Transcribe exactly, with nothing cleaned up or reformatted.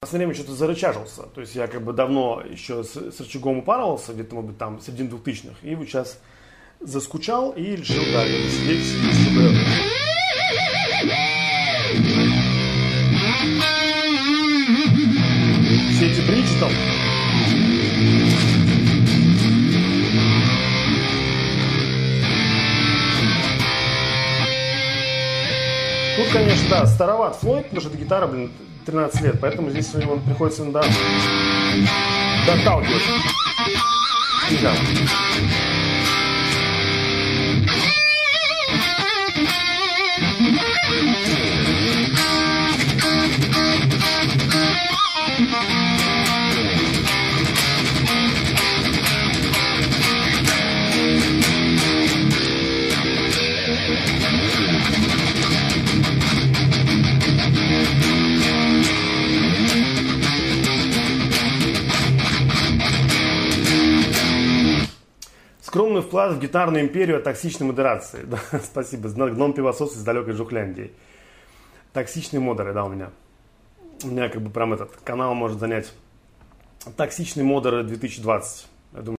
последнее время что-то зарычажился. То есть я как бы давно еще с, с рычагом упарывался, где-то, может быть, там, середине двухтысячных. И вот сейчас заскучал и решил, да, сидеть, чтобы... Все эти бридж там... Тут, конечно, да, староват Флойд, потому что эта гитара, блин, тринадцать лет, поэтому здесь у него приходится иногда доталкивать. Да. Скромный вклад в гитарную империю от токсичной модерации. Да, спасибо. Гном пивосос из далекой Жухляндии. Токсичные модеры, да, у меня. У меня как бы прям этот канал может занять. Токсичные модеры две тысячи двадцать. Я думаю,